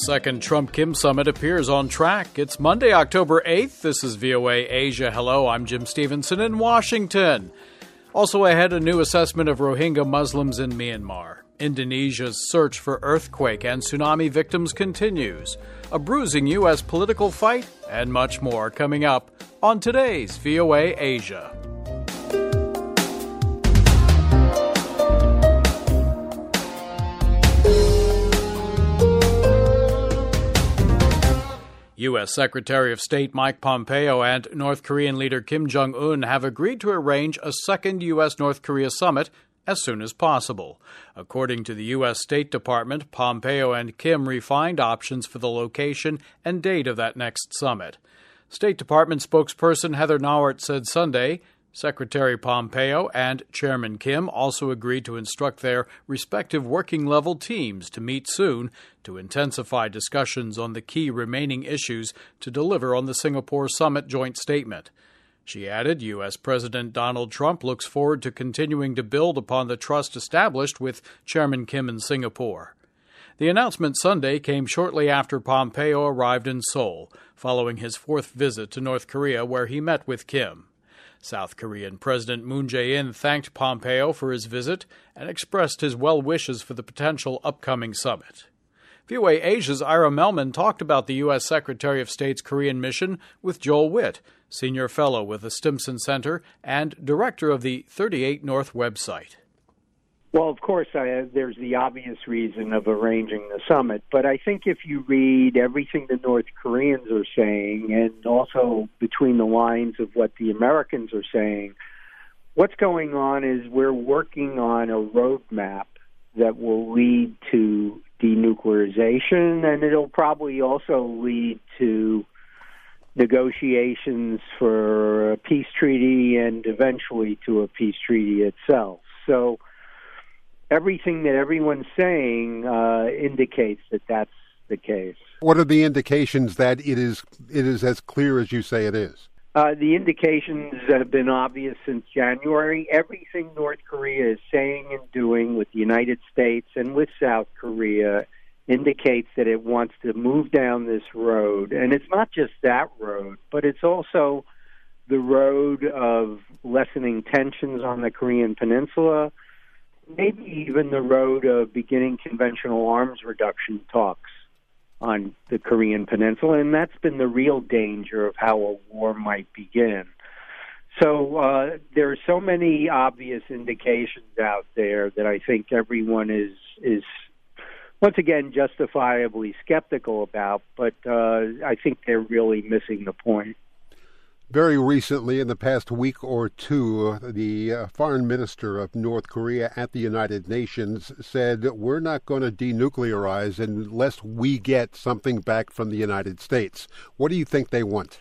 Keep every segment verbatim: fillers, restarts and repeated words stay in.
second Trump-Kim summit appears on track. It's Monday, October eighth. This is V O A Asia. Hello, I'm Jim Stevenson in Washington. Also ahead, a new assessment of Rohingya Muslims in Myanmar. Indonesia's search for earthquake and tsunami victims continues. A bruising U S political fight, and much more coming up on today's V O A Asia. U S. Secretary of State Mike Pompeo and North Korean leader Kim Jong-un have agreed to arrange a second U S.-North Korea summit as soon as possible. According to the U S. State Department, Pompeo and Kim refined options for the location and date of that next summit. State Department spokesperson Heather Nauert said Sunday Secretary Pompeo and Chairman Kim also agreed to instruct their respective working-level teams to meet soon to intensify discussions on the key remaining issues to deliver on the Singapore summit joint statement. She added U S. President Donald Trump looks forward to continuing to build upon the trust established with Chairman Kim in Singapore. The announcement Sunday came shortly after Pompeo arrived in Seoul, following his fourth visit to North Korea, where he met with Kim. South Korean President Moon Jae-in thanked Pompeo for his visit and expressed his well wishes for the potential upcoming summit. V O A Asia's Ira Melman talked about the U S. Secretary of State's Korean mission with Joel Witt, Senior Fellow with the Stimson Center and Director of the thirty-eight North website. Well, of course, I, there's the obvious reason of arranging the summit, but I think if you read everything the North Koreans are saying and also between the lines of what the Americans are saying, what's going on is we're working on a roadmap that will lead to denuclearization, and it'll probably also lead to negotiations for a peace treaty and eventually to a peace treaty itself. So everything that everyone's saying uh, indicates that that's the case. What are the indications that it is it is as clear as you say it is? Uh, the indications have been obvious since January. Everything North Korea is saying and doing with the United States and with South Korea indicates that it wants to move down this road. And it's not just that road, but it's also the road of lessening tensions on the Korean Peninsula, maybe even the road of beginning conventional arms reduction talks on the Korean Peninsula, and that's been the real danger of how a war might begin. So uh, there are so many obvious indications out there that I think everyone is, is once again, justifiably skeptical about, but uh, I think they're really missing the point. Very recently, in the past week or two, the uh, foreign minister of North Korea at the United Nations said, we're not going to denuclearize unless we get something back from the United States. What do you think they want?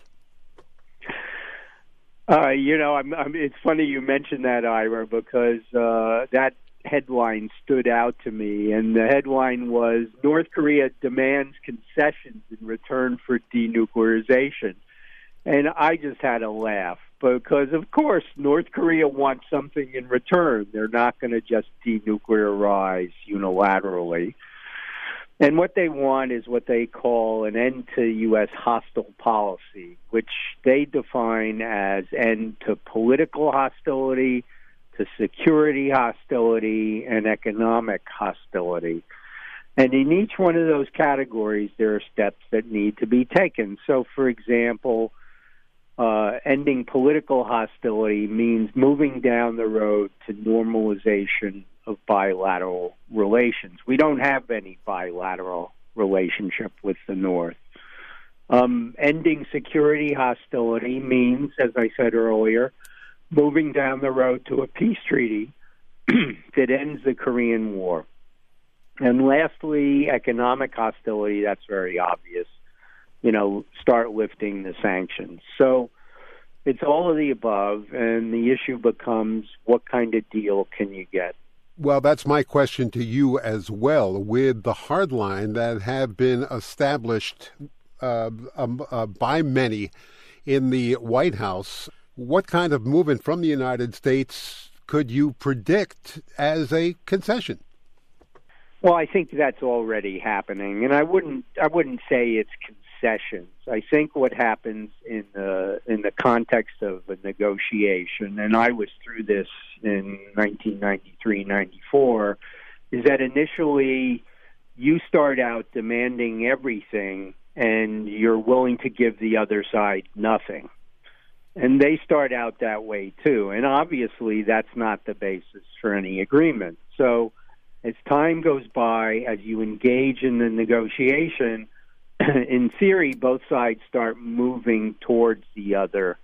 Uh, you know, I'm, I'm, it's funny you mentioned that, Ira, because uh, that headline stood out to me, and the headline was, North Korea demands concessions in return for denuclearization. And I just had to laugh because, of course, North Korea wants something in return. They're not going to just denuclearize unilaterally. And what they want is what they call an end to U S hostile policy, which they define as end to political hostility, to security hostility, and economic hostility. And in each one of those categories, there are steps that need to be taken. So, for example, Uh, ending political hostility means moving down the road to normalization of bilateral relations. We don't have any bilateral relationship with the North. Um, ending security hostility means, as I said earlier, moving down the road to a peace treaty that ends the Korean War. And lastly, economic hostility, that's very obvious. You know, start lifting the sanctions. So it's all of the above, and the issue becomes what kind of deal can you get? Well, that's my question to you as well. With the hard line that have been established uh, um, uh, by many in the White House, what kind of movement from the United States could you predict as a concession? Well, I think that's already happening, and I wouldn't I wouldn't say it's concessions. I think what happens in the in the context of a negotiation, and I was through this in nineteen ninety-three ninety-four, is that initially you start out demanding everything, and you're willing to give the other side nothing. And they start out that way, too. And obviously, that's not the basis for any agreement. So as time goes by, as you engage in the negotiation, in theory, both sides start moving towards the other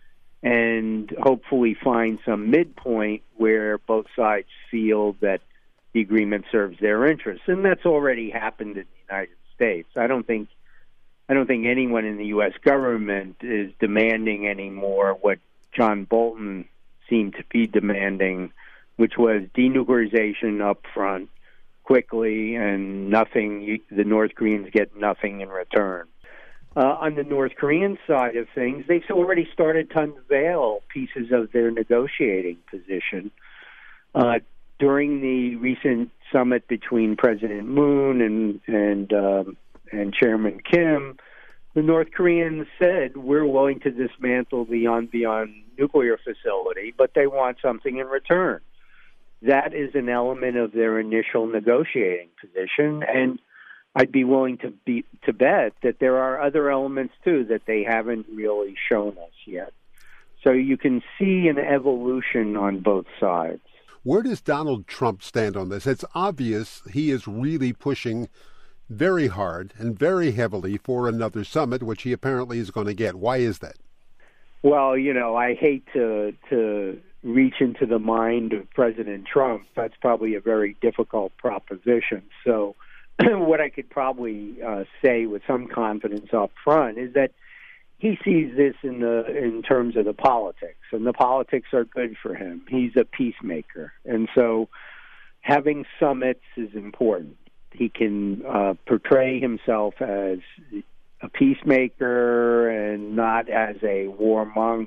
and hopefully find some midpoint where both sides feel that the agreement serves their interests. And that's already happened in the United States. I don't think I don't think anyone in the U S government is demanding anymore what John Bolton seemed to be demanding, which was denuclearization up front quickly and nothing, the North Koreans get nothing in return. Uh, on the North Korean side of things, they've already started to unveil pieces of their negotiating position. Uh, during the recent summit between President Moon and and um, and Chairman Kim, the North Koreans said, we're willing to dismantle the Yongbyon nuclear facility, but they want something in return. That is an element of their initial negotiating position, and I'd be willing to be to bet that there are other elements, too, that they haven't really shown us yet. So you can see an evolution on both sides. Where does Donald Trump stand on this? It's obvious he is really pushing very hard and very heavily for another summit, which he apparently is going to get. Why is that? Well, you know, I hate to to reach into the mind of President Trump. That's probably a very difficult proposition. So what I could probably uh, say with some confidence up front is that he sees this in the in terms of the politics, and the politics are good for him. He's a peacemaker, and so having summits is important. He can uh, portray himself as a peacemaker and not as a warmonger.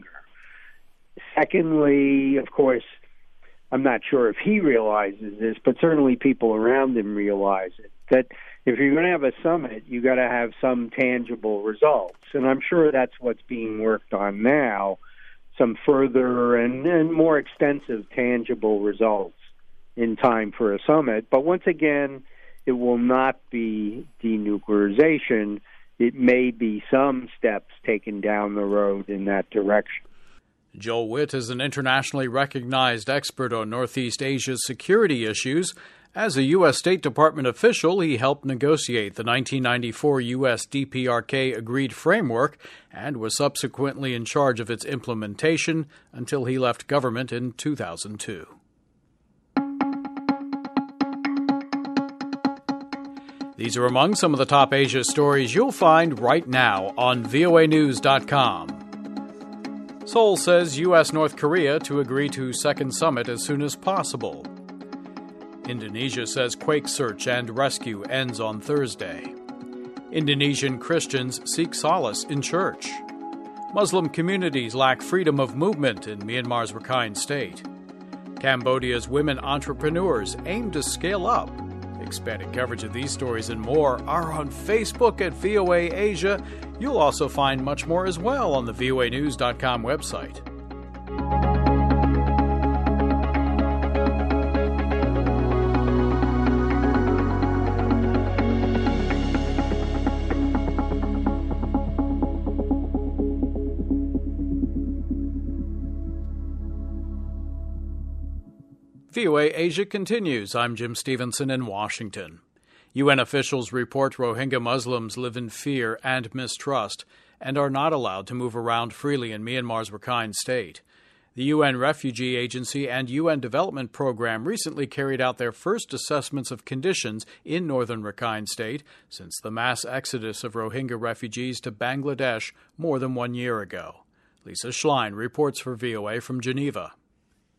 Secondly, of course, I'm not sure if he realizes this, but certainly people around him realize it, that if you're going to have a summit, you got to have some tangible results. And I'm sure that's what's being worked on now, some further and, and more extensive tangible results in time for a summit. But once again, it will not be denuclearization. It may be some steps taken down the road in that direction. Joel Witt is an internationally recognized expert on Northeast Asia's security issues. As a U S. State Department official, he helped negotiate the nineteen ninety-four U S D P R K agreed framework and was subsequently in charge of its implementation until he left government in two thousand two. These are among some of the top Asia stories you'll find right now on V O A news dot com. Seoul says U S. North Korea to agree to second summit as soon as possible. Indonesia says quake search and rescue ends on Thursday. Indonesian Christians seek solace in church. Muslim communities lack freedom of movement in Myanmar's Rakhine State. Cambodia's women entrepreneurs aim to scale up. Expanded coverage of these stories and more are on Facebook at V O A Asia. You'll also find much more as well on the V O A news dot com website. V O A Asia continues. I'm Jim Stevenson in Washington. U N officials report Rohingya Muslims live in fear and mistrust and are not allowed to move around freely in Myanmar's Rakhine State. The U N Refugee Agency and U N Development Program recently carried out their first assessments of conditions in northern Rakhine State since the mass exodus of Rohingya refugees to Bangladesh more than one year ago. Lisa Schlein reports for V O A from Geneva.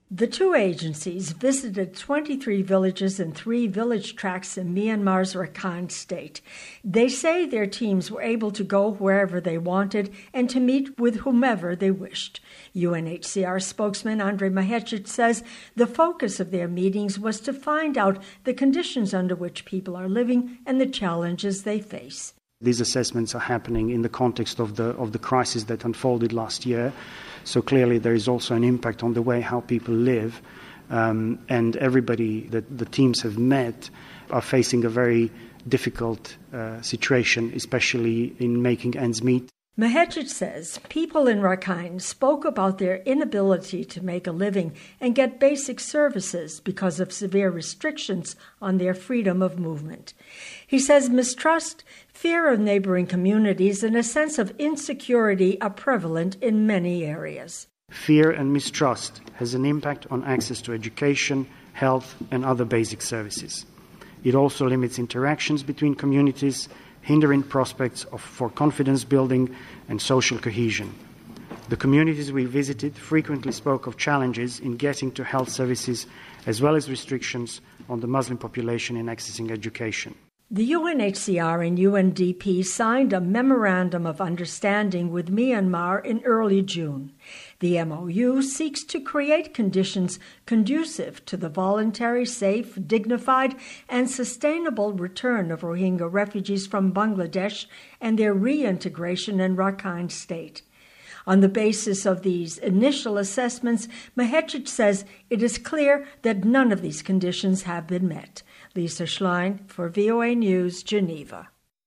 The two agencies visited twenty-three villages and three village tracts in Myanmar's Rakhine State. They say their teams were able to go wherever they wanted and to meet with whomever they wished. U N H C R spokesman Andrei Mahecic says the focus of their meetings was to find out the conditions under which people are living and the challenges they face. These assessments are happening in the context of the of the crisis that unfolded last year. So clearly there is also an impact on the way how people live. Um, and everybody that the teams have met are facing a very difficult uh, situation, especially in making ends meet. Mahecic says people in Rakhine spoke about their inability to make a living and get basic services because of severe restrictions on their freedom of movement. He says mistrust, fear of neighboring communities, and a sense of insecurity are prevalent in many areas. Fear and mistrust has an impact on access to education, health, and other basic services. It also limits interactions between communities, hindering prospects of, for confidence building and social cohesion. The communities we visited frequently spoke of challenges in getting to health services as well as restrictions on the Muslim population in accessing education. The U N H C R and U N D P signed a Memorandum of Understanding with Myanmar in early June. The M O U seeks to create conditions conducive to the voluntary, safe, dignified, and sustainable return of Rohingya refugees from Bangladesh and their reintegration in Rakhine State. On the basis of these initial assessments, Mahecic says it is clear that none of these conditions have been met. Lisa Schlein for V O A News, Geneva.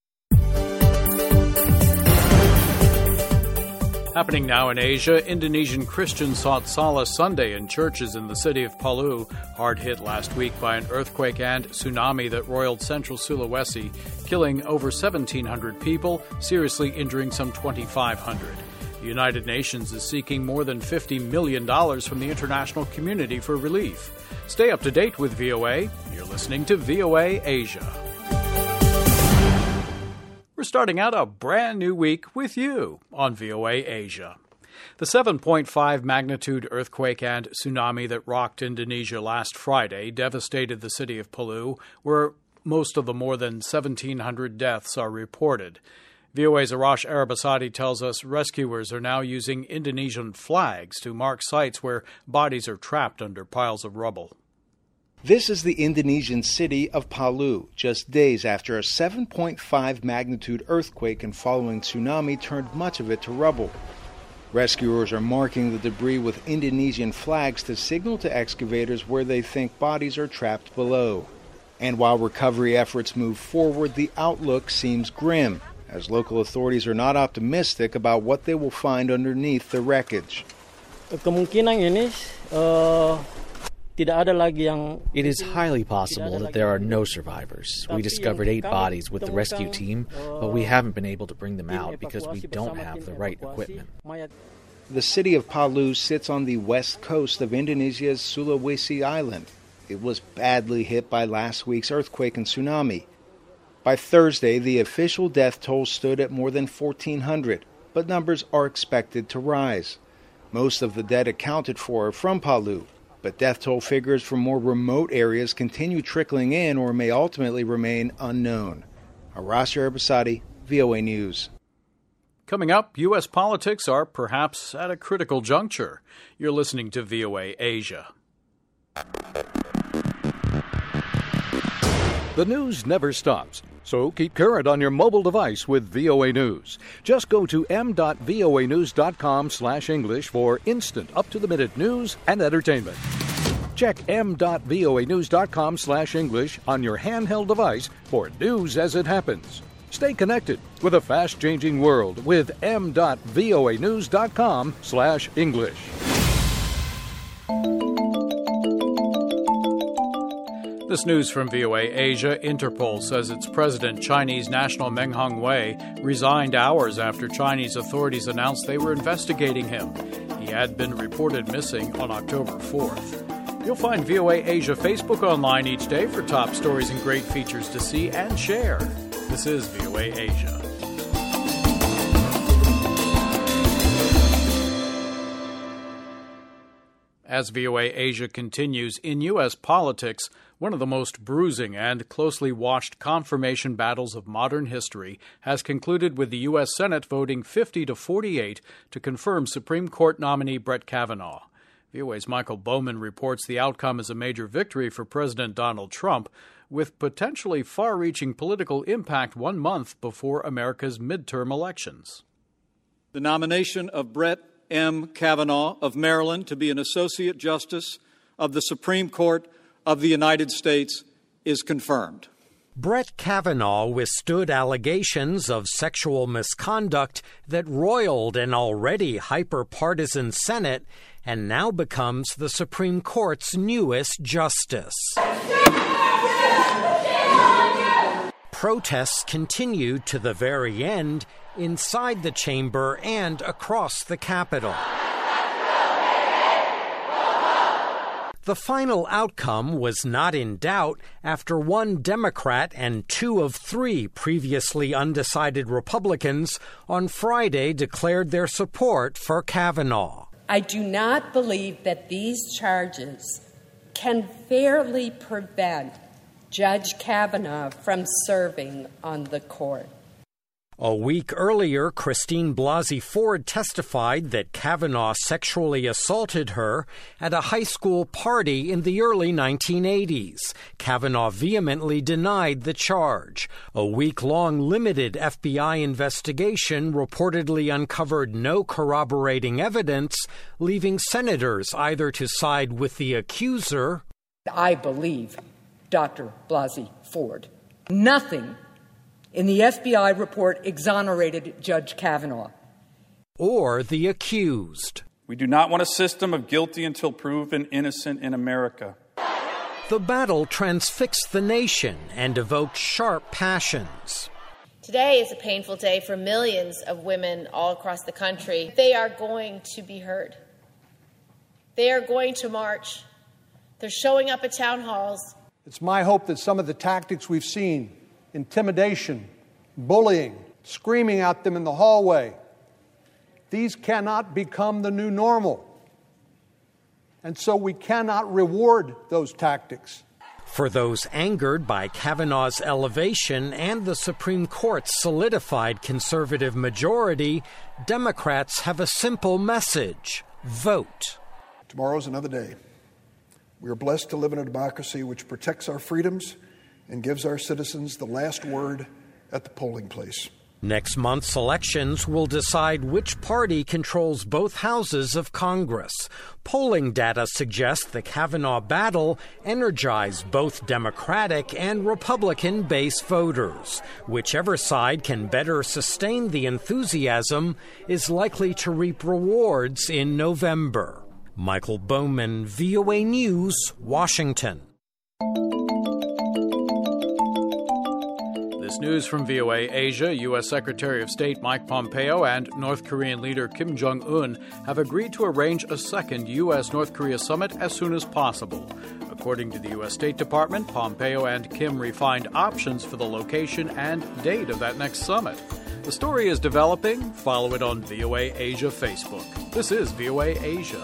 Happening now in Asia, Indonesian Christians sought solace Sunday in churches in the city of Palu, hard hit last week by an earthquake and tsunami that roiled central Sulawesi, killing over seventeen hundred people, seriously injuring some twenty-five hundred. The United Nations is seeking more than fifty million dollars from the international community for relief. Stay up to date with V O A. You're listening to V O A Asia. We're starting out a brand new week with you on V O A Asia. The seven point five magnitude earthquake and tsunami that rocked Indonesia last Friday devastated the city of Palu, where most of the more than seventeen hundred deaths are reported. V O A's Arash Arabasadi tells us rescuers are now using Indonesian flags to mark sites where bodies are trapped under piles of rubble. This is the Indonesian city of Palu, just days after a seven point five magnitude earthquake and following tsunami turned much of it to rubble. Rescuers are marking the debris with Indonesian flags to signal to excavators where they think bodies are trapped below. And while recovery efforts move forward, the outlook seems grim, as local authorities are not optimistic about what they will find underneath the wreckage. Kemungkinan ini uh... It is highly possible that there are no survivors. We discovered eight bodies with the rescue team, but we haven't been able to bring them out because we don't have the right equipment. The city of Palu sits on the west coast of Indonesia's Sulawesi Island. It was badly hit by last week's earthquake and tsunami. By Thursday, the official death toll stood at more than fourteen hundred, but numbers are expected to rise. Most of the dead accounted for are from Palu, but death toll figures from more remote areas continue trickling in or may ultimately remain unknown. Arash Arabasadi, V O A News. Coming up, U S politics are perhaps at a critical juncture. You're listening to V O A Asia. The news never stops, so keep current on your mobile device with V O A News. Just go to m dot voa news dot com slash English for instant up-to-the-minute news and entertainment. Check m dot voa news dot com slash English on your handheld device for news as it happens. Stay connected with a fast-changing world with m dot voa news dot com slash English. This news from V O A Asia. Interpol says its president, Chinese national Meng Hongwei, resigned hours after Chinese authorities announced they were investigating him. He had been reported missing on October fourth. You'll find V O A Asia Facebook online each day for top stories and great features to see and share. This is V O A Asia. As V O A Asia continues, in U S politics, one of the most bruising and closely watched confirmation battles of modern history has concluded with the U S Senate voting fifty to forty-eight to confirm Supreme Court nominee Brett Kavanaugh. V O A's Michael Bowman reports the outcome is a major victory for President Donald Trump, with potentially far-reaching political impact one month before America's midterm elections. The nomination of Brett M. Kavanaugh of Maryland to be an Associate Justice of the Supreme Court of the United States is confirmed. Brett Kavanaugh withstood allegations of sexual misconduct that roiled an already hyper-partisan Senate and now becomes the Supreme Court's newest justice. Protests continued to the very end inside the chamber and across the Capitol. The final outcome was not in doubt after one Democrat and two of three previously undecided Republicans on Friday declared their support for Kavanaugh. I do not believe that these charges can fairly prevent Judge Kavanaugh from serving on the court. A week earlier, Christine Blasey Ford testified that Kavanaugh sexually assaulted her at a high school party in the early nineteen eighties. Kavanaugh vehemently denied the charge. A week-long limited F B I investigation reportedly uncovered no corroborating evidence, leaving senators either to side with the accuser. I believe Doctor Blasey Ford. Nothing in the F B I report exonerated Judge Kavanaugh. Or the accused. We do not want a system of guilty until proven innocent in America. The battle transfixed the nation and evoked sharp passions. Today is a painful day for millions of women all across the country. They are going to be heard. They are going to march. They're showing up at town halls. It's my hope that some of the tactics we've seen, intimidation, bullying, screaming at them in the hallway, these cannot become the new normal. And so we cannot reward those tactics. For those angered by Kavanaugh's elevation and the Supreme Court's solidified conservative majority, Democrats have a simple message: vote. Tomorrow's another day. We are blessed to live in a democracy which protects our freedoms and gives our citizens the last word at the polling place. Next month's elections will decide which party controls both houses of Congress. Polling data suggests the Kavanaugh battle energized both Democratic and Republican base voters. Whichever side can better sustain the enthusiasm is likely to reap rewards in November. Michael Bowman, V O A News, Washington. This news from V O A Asia. U S Secretary of State Mike Pompeo and North Korean leader Kim Jong-un have agreed to arrange a second U S North Korea summit as soon as possible. According to the U S State Department, Pompeo and Kim refined options for the location and date of that next summit. The story is developing. Follow it on V O A Asia Facebook. This is V O A Asia.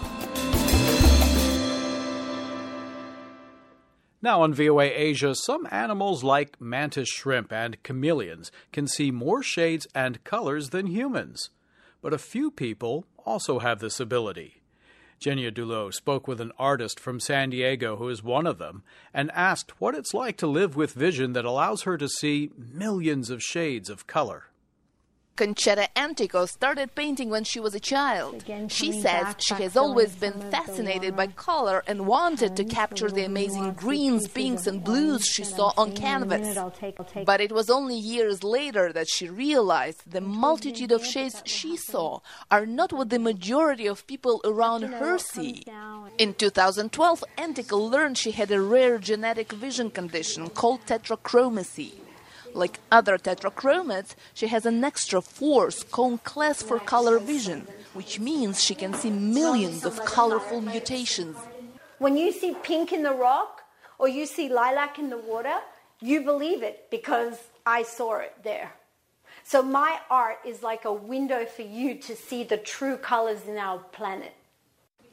Now on V O A Asia, some animals like mantis shrimp and chameleons can see more shades and colors than humans. But a few people also have this ability. Genia Dulot spoke with an artist from San Diego who is one of them and asked what it's like to live with vision that allows her to see millions of shades of color. Conchetta Antico started painting when she was a child. She says she has always been fascinated by color and wanted to capture the amazing greens, pinks and blues she saw on canvas. But it was only years later that she realized the multitude of shades she saw are not what the majority of people around her see. In two thousand twelve, Antico learned she had a rare genetic vision condition called tetrachromacy. Like other tetrachromats, she has an extra force cone class for color vision, which means she can see millions of colorful mutations. When you see pink in the rock or you see lilac in the water, you believe it because I saw it there. So my art is like a window for you to see the true colors in our planet.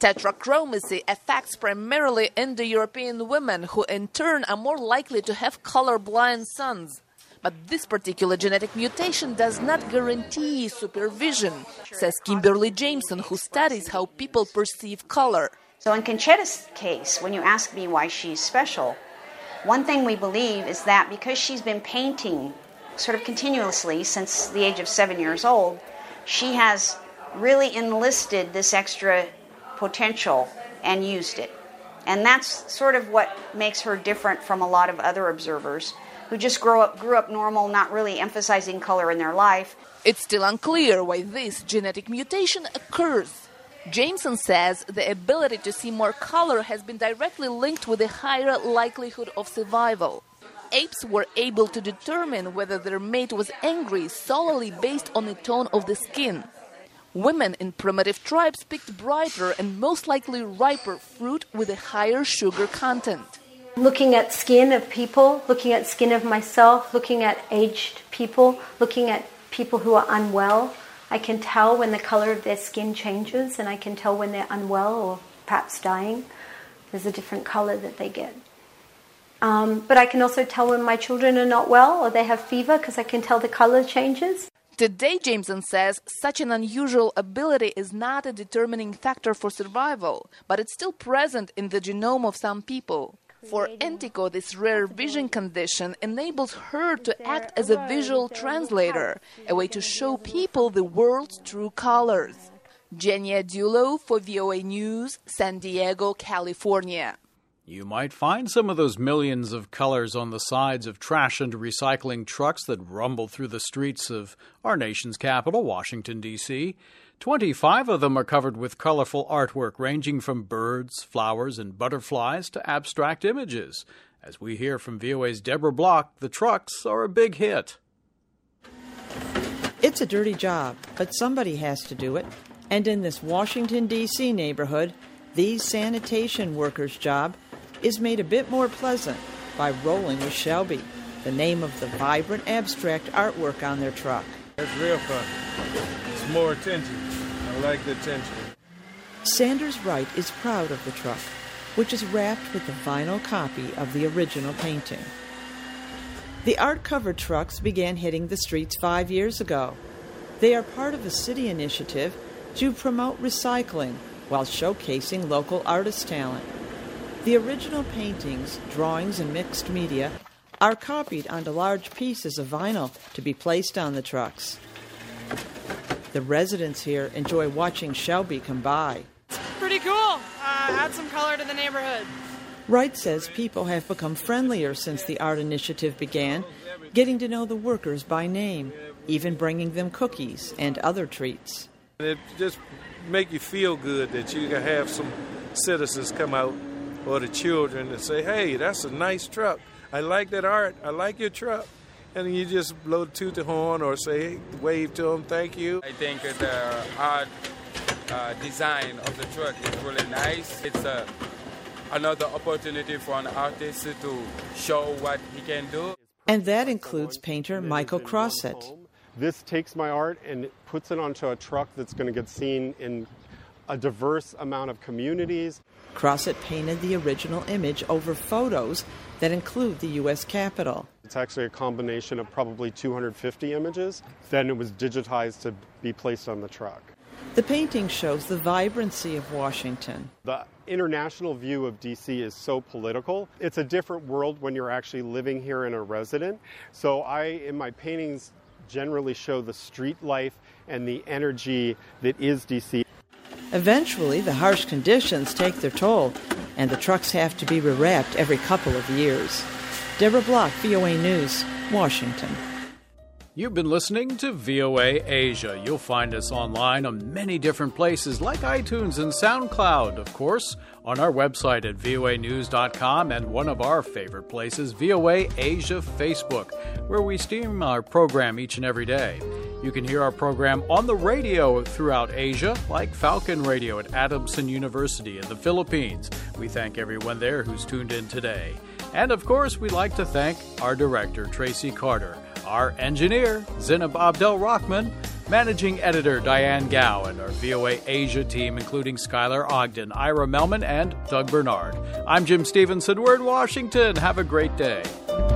Tetrachromacy affects primarily Indo-European women, who in turn are more likely to have colorblind sons. But this particular genetic mutation does not guarantee supervision, says Kimberly Jameson, who studies how people perceive color. So in Conchetta's case, when you ask me why she's special, one thing we believe is that because she's been painting sort of continuously since the age of seven years old, she has really enlisted this extra potential and used it. And that's sort of what makes her different from a lot of other observers who just grew up, grew up normal, not really emphasizing color in their life. It's still unclear why this genetic mutation occurs. Jameson says the ability to see more color has been directly linked with a higher likelihood of survival. Apes were able to determine whether their mate was angry solely based on the tone of the skin. Women in primitive tribes picked brighter and most likely riper fruit with a higher sugar content. Looking at skin of people, looking at skin of myself, looking at aged people, looking at people who are unwell, I can tell when the color of their skin changes, and I can tell when they're unwell or perhaps dying. There's a different color that they get. Um, but I can also tell when my children are not well or they have fever, because I can tell the color changes. Today, Jameson says, such an unusual ability is not a determining factor for survival, but it's still present in the genome of some people. For Entiko, this rare vision condition enables her to act as a visual translator, a way to show people the world's true colors. Genia Dulo for V O A News, San Diego, California. You might find some of those millions of colors on the sides of trash and recycling trucks that rumble through the streets of our nation's capital, Washington, D C twenty-five of them are covered with colorful artwork ranging from birds, flowers, and butterflies to abstract images. As we hear from V O A's Deborah Block, the trucks are a big hit. It's a dirty job, but somebody has to do it. And in this Washington, D C neighborhood, these sanitation workers' job is made a bit more pleasant by rolling with Shelby, the name of the vibrant abstract artwork on their truck. It's real fun. It's more attention. I like the attention. Sanders Wright is proud of the truck, which is wrapped with the vinyl copy of the original painting. The art-covered trucks began hitting the streets five years ago. They are part of a city initiative to promote recycling while showcasing local artist talent. The original paintings, drawings, and mixed media are copied onto large pieces of vinyl to be placed on the trucks. The residents here enjoy watching Shelby come by. It's pretty cool. Uh, add some color to the neighborhood. Wright says people have become friendlier since the art initiative began, getting to know the workers by name, even bringing them cookies and other treats. It just make you feel good that you can have some citizens come out, or the children, and say, hey, that's a nice truck. I like that art. I like your truck. And you just blow toot the horn or say, wave to them, thank you. I think the art uh, design of the truck is really nice. It's a, another opportunity for an artist to show what he can do. And that includes painter Michael Crosset. This takes my art and puts it onto a truck that's going to get seen in a diverse amount of communities. Crosset painted the original image over photos that include the U S Capitol. It's actually a combination of probably two hundred fifty images. Then it was digitized to be placed on the truck. The painting shows the vibrancy of Washington. The international view of D C is so political. It's a different world when you're actually living here and a resident. So I, in my paintings, generally show the street life and the energy that is D C. Eventually, the harsh conditions take their toll, and the trucks have to be rewrapped every couple of years. Deborah Block, V O A News, Washington. You've been listening to V O A Asia. You'll find us online on many different places like iTunes and SoundCloud, of course, on our website at V O A news dot com, and one of our favorite places, V O A Asia Facebook, where we stream our program each and every day. You can hear our program on the radio throughout Asia, like Falcon Radio at Adamson University in the Philippines. We thank everyone there who's tuned in today. And of course, we'd like to thank our director, Tracy Carter, Our engineer, Zinab Abdel-Rahman, managing editor Diane Gow, and our V O A Asia team, including Skylar Ogden, Ira Melman, and Doug Bernard. I'm Jim Stevenson. We're in Washington. Have a great day.